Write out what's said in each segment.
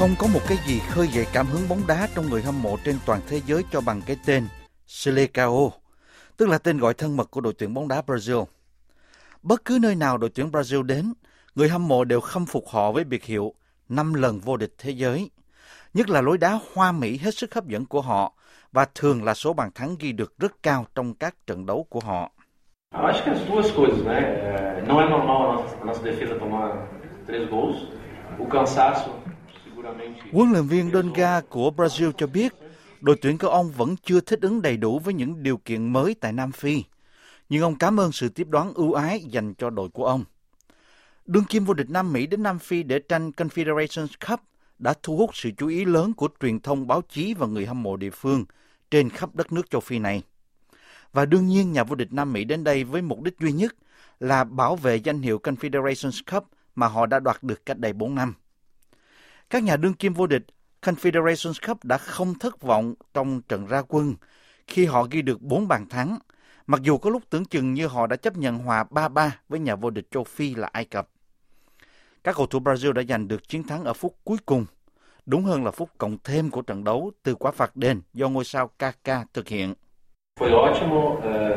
Không có một cái gì khơi dậy cảm hứng bóng đá trong người hâm mộ trên toàn thế giới cho bằng cái tên Selecao, tức là tên gọi thân mật của đội tuyển bóng đá Brazil. Bất cứ nơi nào đội tuyển Brazil đến, người hâm mộ đều khâm phục họ với biệt hiệu 5 lần vô địch thế giới. Nhất là lối đá hoa mỹ hết sức hấp dẫn của họ và thường là số bàn thắng ghi được rất cao trong các trận đấu của họ. Acho que as duas coisas, né? Não é normal a nossa defesa tomar 3 gols. O cansaço seguramente. Huấn luyện viên Dunga của Brazil cho biết, đội tuyển của ông vẫn chưa thích ứng đầy đủ với những điều kiện mới tại Nam Phi, nhưng ông cảm ơn sự tiếp đón ưu ái dành cho đội của ông. Đương kim vô địch Nam Mỹ đến Nam Phi để tranh Confederations Cup đã thu hút sự chú ý lớn của truyền thông, báo chí và người hâm mộ địa phương trên khắp đất nước châu Phi này. Và đương nhiên nhà vô địch Nam Mỹ đến đây với mục đích duy nhất là bảo vệ danh hiệu Confederations Cup mà họ đã đoạt được cách đây 4 năm. Các nhà đương kim vô địch Confederations Cup đã không thất vọng trong trận ra quân khi họ ghi được 4 bàn thắng, mặc dù có lúc tưởng chừng như họ đã chấp nhận hòa 3-3 với nhà vô địch châu Phi là Ai Cập. Các cầu thủ Brazil đã giành được chiến thắng ở phút cuối cùng, đúng hơn là phút cộng thêm của trận đấu từ quả phạt đền do ngôi sao Kaká thực hiện. Foi ótimo,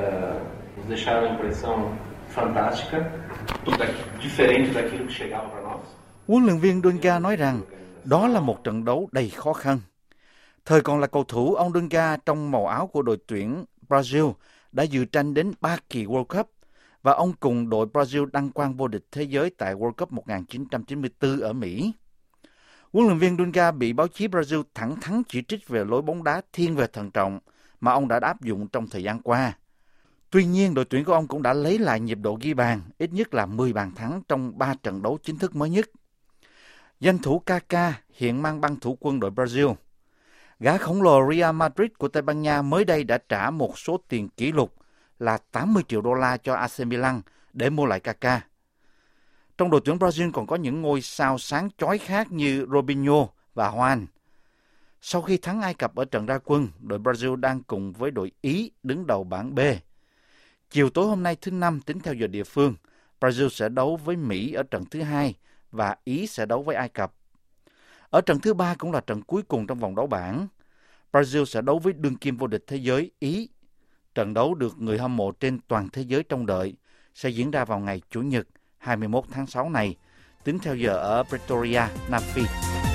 nos deixaram uma impressão fantástica, diferente daquilo que chegava para nós. Huấn luyện viên Dunga nói rằng đó là một trận đấu đầy khó khăn. Thời còn là cầu thủ, ông Dunga trong màu áo của đội tuyển Brazil đã dự tranh đến 3 kỳ World Cup và ông cùng đội Brazil đăng quang vô địch thế giới tại World Cup 1994 ở Mỹ. Huấn luyện viên Dunga bị báo chí Brazil thẳng thắn chỉ trích về lối bóng đá thiên về thận trọng mà ông đã áp dụng trong thời gian qua. Tuy nhiên, đội tuyển của ông cũng đã lấy lại nhịp độ ghi bàn, ít nhất là 10 bàn thắng trong 3 trận đấu chính thức mới nhất. Danh thủ Kaká hiện mang băng thủ quân đội Brazil. Gã khổng lồ Real Madrid của Tây Ban Nha mới đây đã trả một số tiền kỷ lục là 80 triệu đô la cho AC Milan để mua lại Kaká. Trong đội tuyển Brazil còn có những ngôi sao sáng chói khác như Robinho và Juan. Sau khi thắng Ai Cập ở trận ra quân, đội Brazil đang cùng với đội Ý đứng đầu bảng B. Chiều tối hôm nay thứ Năm tính theo giờ địa phương, Brazil sẽ đấu với Mỹ ở trận thứ 2 và Ý sẽ đấu với Ai Cập. Ở trận thứ 3 cũng là trận cuối cùng trong vòng đấu bảng. Brazil sẽ đấu với đương kim vô địch thế giới Ý. Trận đấu được người hâm mộ trên toàn thế giới trông đợi sẽ diễn ra vào ngày Chủ nhật 21 tháng 6 này, tính theo giờ ở Pretoria, Nam Phi.